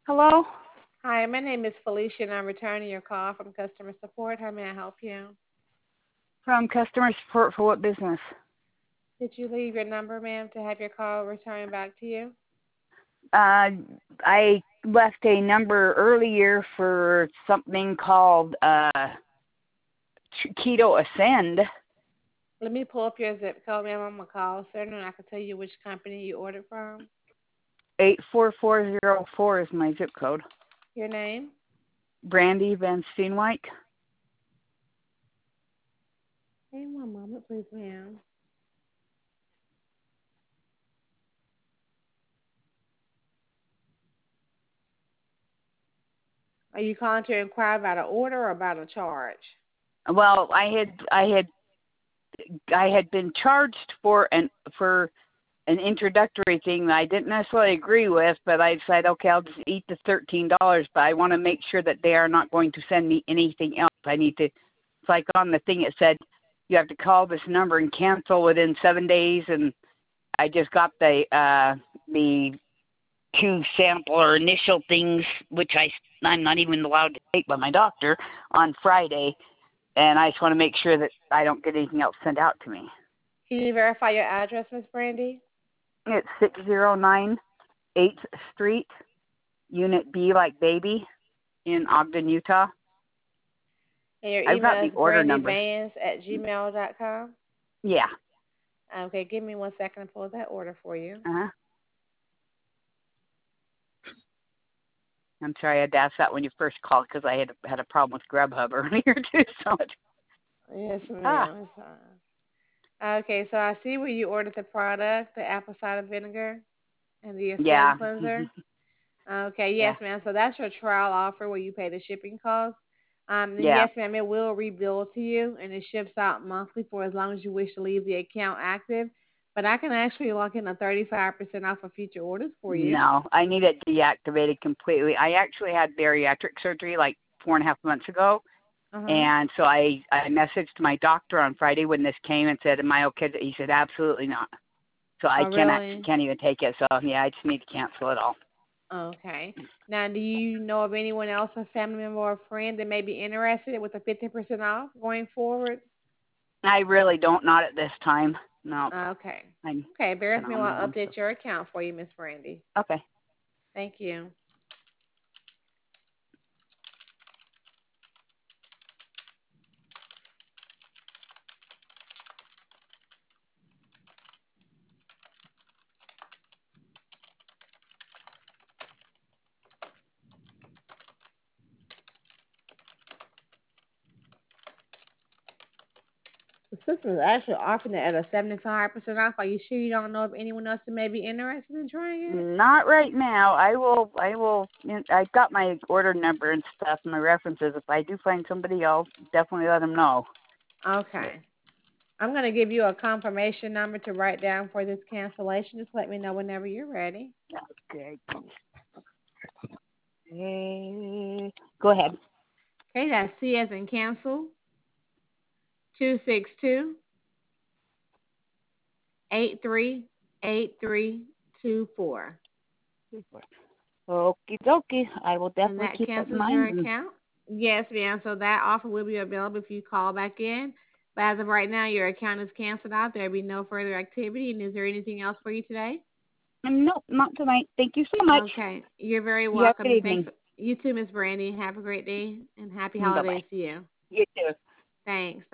Hello? Hi, my name is Felicia, and I'm returning your call from customer support. How may I help you? From customer support for what business? Did you leave your number, ma'am, to have your call returned back to you? I left a number earlier for something called Keto Ascend. Let me pull up your zip code, ma'am. I'm going to call center, and I can tell you which company you ordered from. 84404 is my zip code. Your name? Brandy Van Steenwyk. Hey, one moment, please, ma'am. Are you calling to inquire about an order or about a charge? Well, I had been charged for an introductory thing that I didn't necessarily agree with, but I decided, okay, I'll just eat the $13, but I want to make sure that they are not going to send me anything else. I need to, it's like on the thing it said, you have to call this number and cancel within 7 days, and I just got the two sample or initial things, which I'm not even allowed to take by my doctor on Friday, and I just want to make sure that I don't get anything else sent out to me. Can you verify your address, Miss Brandy? It's 609 8th Street, Unit B like baby, in Ogden, Utah. And your I've got email the is order number. brandyvans@gmail.com? Yeah. Okay, give me 1 second to pull that order for you. Uh-huh. I'm sorry I had to ask that when you first called because I had a problem with Grubhub earlier too. So Yes, ma'am. It's fine. Okay, so I see where you ordered the product, the apple cider vinegar and the Ascend yeah. cleanser. Okay, Yeah. yes, ma'am. So that's your trial offer where you pay the shipping cost. Then Yeah. yes, ma'am, it will rebill to you, and it ships out monthly for as long as you wish to leave the account active. But I can actually lock in a 35% off of future orders for you. No, I need it deactivated completely. I actually had bariatric surgery like 4.5 months ago. Uh-huh. And so I messaged my doctor on Friday when this came and said, "Am I okay?" He said, "Absolutely not." So I Oh, really? can't even take it. So yeah, I just need to cancel it all. Okay. Now, do you know of anyone else, a family member or a friend that may be interested with a 50% off going forward? I really don't, not at this time. No, Okay. I'm Okay, bear with kind of me on while my I own. So update your account for you, Miss Brandy. okay. Thank you. The system is actually offering it at a 75% off. Are you sure you don't know of anyone else that may be interested in trying it? Not right now. I will. I got my order number and stuff, my references. If I do find somebody, I'll definitely let them know. Okay. I'm going to give you a confirmation number to write down for this cancellation. Just let me know whenever you're ready. Okay. Go ahead. Okay, that's C as in cancel, 262-838324. Okie dokie. I will And definitely that keep that in cancels your mind. And account? Yes, ma'am. So that offer will be available if you call back in. But as of right now, your account is canceled out. There will be no further activity. And is there anything else for you today? nope, not tonight. Thank you so much. Okay. You're very You have a welcome. good And thanks. evening. You too, Miss Brandy. Have a great day and happy Bye holidays bye. to you. You too. Thanks.